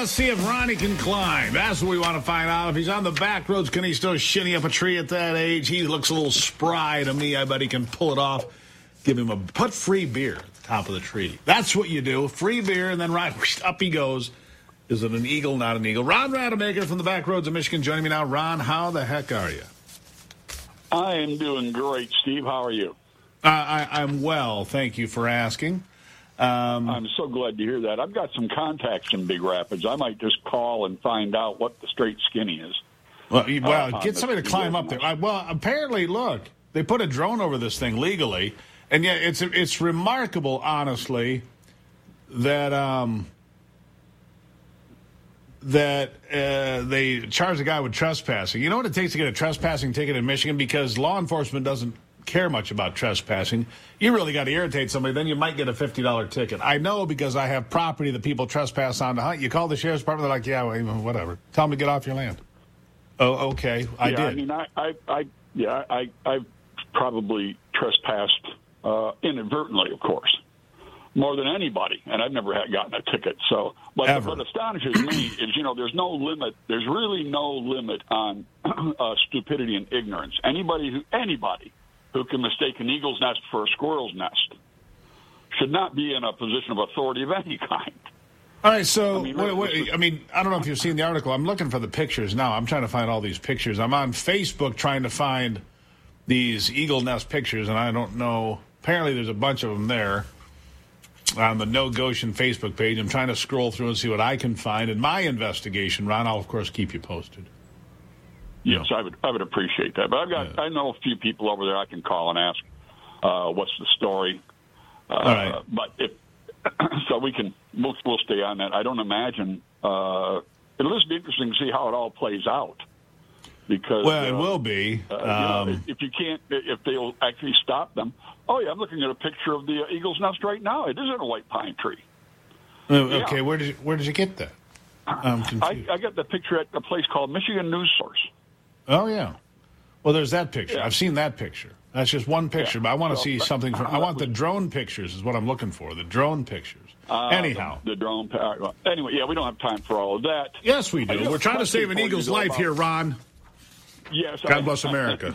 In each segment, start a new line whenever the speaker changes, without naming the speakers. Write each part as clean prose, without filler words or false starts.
Let's see if Ronnie can climb. That's what we want to find out. If he's on the back roads, can he still shinny up a tree at that age? He looks a little spry to me. I bet he can pull it off. Give him put free beer at the top of the tree. That's what you do. Free beer, and then up he goes. Is it an eagle, not an eagle? Ron Rademacher from the back roads of Michigan joining me now. Ron, how the heck are you?
I am doing great, Steve. How are you?
I'm well. Thank you for asking.
I'm so glad to hear that. I've got some contacts in Big Rapids. I might just call and find out what the straight skinny is.
Well, get somebody to climb up there. Apparently, look, they put a drone over this thing legally, and yet it's remarkable, honestly, that they charge the guy with trespassing. You know what it takes to get a trespassing ticket in Michigan? Because law enforcement doesn't care much about trespassing. You really got to irritate somebody, then you might get a $50 ticket. I know because I have property that people trespass on to hunt. You call the sheriff's department, they're like, yeah, well, whatever. Tell them to get off your land. Oh, okay. I did.
I mean, I've probably trespassed inadvertently, of course, more than anybody, and I've never gotten a ticket. So, but what astonishes me is, there's no limit. There's really no limit on stupidity and ignorance. Anybody who can mistake an eagle's nest for a squirrel's nest should not be in a position of authority of any kind.
All right, so, I don't know if you've seen the article. I'm looking for the pictures now. I'm trying to find all these pictures. I'm on Facebook trying to find these eagle nest pictures, and I don't know. Apparently there's a bunch of them there on the No Goshen Facebook page. I'm trying to scroll through and see what I can find in my investigation. Ron, I'll, of course, keep you posted.
Yes, I would appreciate that. But I know a few people over there I can call and ask what's the story.
All right.
But so we'll stay on that. I don't imagine it'll just be interesting to see how it all plays out. Because
it will be.
If they'll actually stop them. Oh yeah, I'm looking at a picture of the eagle's nest right now. It isn't a white pine tree.
Okay, where did you get that? I'm confused.
I got the picture at a place called Michigan News Source.
Oh, yeah. Well, there's that picture. Yeah. I've seen that picture. That's just one picture, but I want to see something from... I want the drone pictures is what I'm looking for, the drone pictures. Anyhow.
The drone... Anyway, we don't have time for all of that.
Yes, we do. We're trying to save an eagle's life here, Ron.
Yes.
God bless America.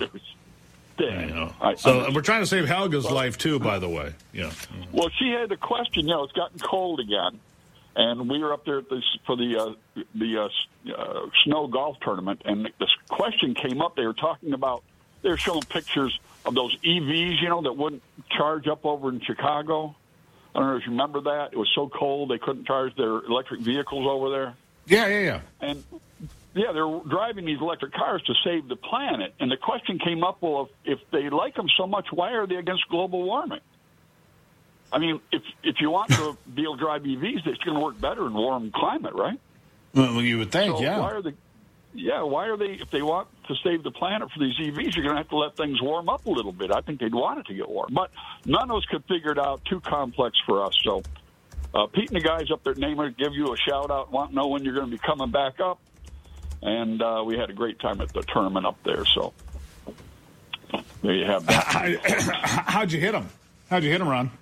We're trying to save Helga's life, too, by the way. Yeah.
Well, she had a question. It's gotten cold again. And we were up there for the snow golf tournament, and this question came up. They were showing pictures of those EVs, that wouldn't charge up over in Chicago. I don't know if you remember that. It was so cold they couldn't charge their electric vehicles over there.
Yeah.
And they're driving these electric cars to save the planet. And the question came up: well, if they like them so much, why are they against global warming? I mean, if you want to be able to drive EVs, it's going to work better in warm climate, right?
Well, you would think,
so why are they, if they want to save the planet for these EVs, you're going to have to let things warm up a little bit. I think they'd want it to get warm. But none of us could figure it out. Too complex for us. So Pete and the guys up there at Namer give you a shout-out, want to know when you're going to be coming back up. And we had a great time at the tournament up there. So there you have that.
How'd you hit them? Ron?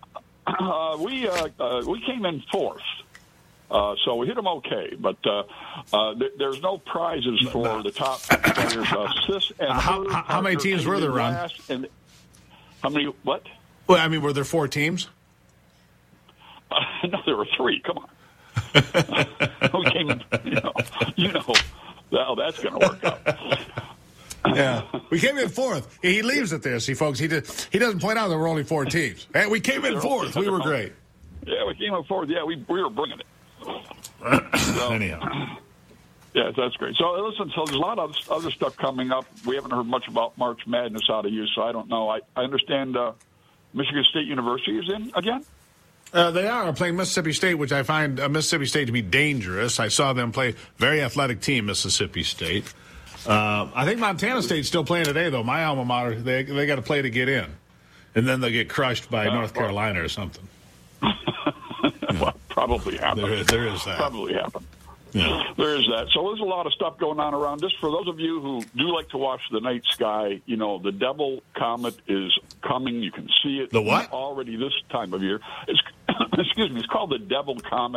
We came in fourth, so we hit them okay. But there's no prizes for the top players.
How many teams were there, Ron?
How many? What?
Well, I mean, were there 4 teams?
No, there were 3. Come on. We came in, well, that's going to work out.
Yeah, we came in fourth. He leaves it there. See, folks, he doesn't point out there were only 4 teams. Hey, we came in fourth. We were great.
Yeah, we came in fourth. Yeah, we were bringing it.
Anyhow.
Yeah, that's great. So, listen, there's a lot of other stuff coming up. We haven't heard much about March Madness out of you, so I don't know. I understand Michigan State University is in again?
They are playing Mississippi State, which I find Mississippi State to be dangerous. I saw them play very athletic team, Mississippi State. I think Montana State's still playing today, though. My alma mater, they got to play to get in. And then they'll get crushed by North Carolina or something.
Well, probably happen.
There is that.
Probably happen.
Yeah.
There is that. So there's a lot of stuff going on around this. For those of you who do like to watch the night sky, the Devil Comet is coming. You can see it
the what?
Already this time of year. It's called the Devil Comet.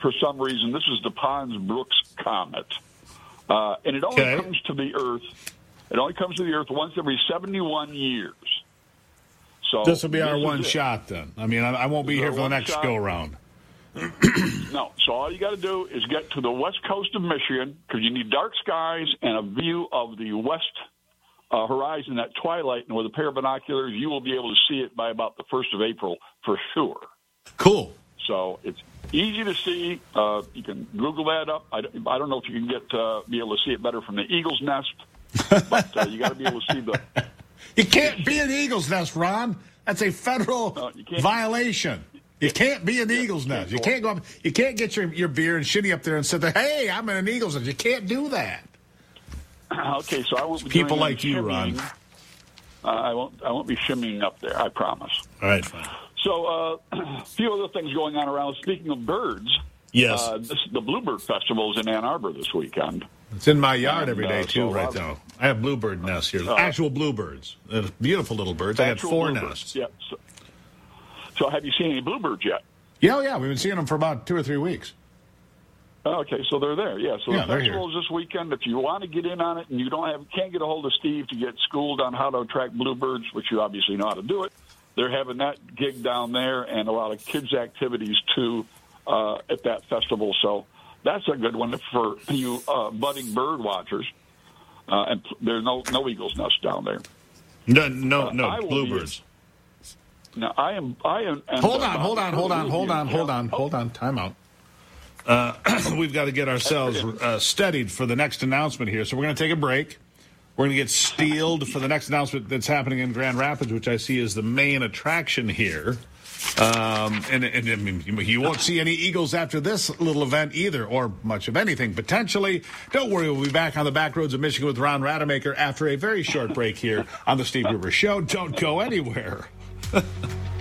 for some reason. This is the Pons-Brooks Comet. And it only comes to the Earth. It only comes to the Earth once every 71 years. So
this will be our one shot then. I mean, I won't be here for the next go-round.
No. So all you got to do is get to the west coast of Michigan, because you need dark skies and a view of the west horizon at twilight. And with a pair of binoculars, you will be able to see it by about the 1st of April for sure.
Cool.
So it's easy to see. You can Google that up. I don't know if you can be able to see it better from the Eagle's Nest, but you got to be able to see the.
You can't be an Eagle's Nest, Ron. That's a federal violation. You can't be an Eagle's Nest. You can't go up. You can't get your beer and shinny up there and sit there. Hey, I'm in an Eagle's Nest. You can't do that.
Okay, so I won't be
people like you, Ron.
I won't be shimmying up there. I promise.
All right, fine.
So a few other things going on around. Speaking of birds,
yes,
the Bluebird Festival is in Ann Arbor this weekend.
It's in my yard every day too, right now. I have bluebird nests here, actual bluebirds, beautiful little birds. I had 4 nests.
Yeah. So have you seen any bluebirds yet?
Yeah, we've been seeing them for about 2 or 3 weeks.
Okay, so they're there. Yeah, so the festival
is
this weekend. If you want to get in on it and you can't get a hold of Steve to get schooled on how to attract bluebirds, which you obviously know how to do it, they're having that gig down there and a lot of kids' activities too at that festival. So that's a good one for you budding bird watchers. And there's no eagle's nest down there.
No, bluebirds.
Now I am.
Hold on. Time out. We've got to get ourselves steadied for the next announcement here. So we're going to take a break. We're going to get steeled for the next announcement that's happening in Grand Rapids, which I see is the main attraction here. And I mean, you won't see any eagles after this little event either, or much of anything, potentially. Don't worry, we'll be back on the back roads of Michigan with Ron Rademacher after a very short break here on the Steve Gruber Show. Don't go anywhere.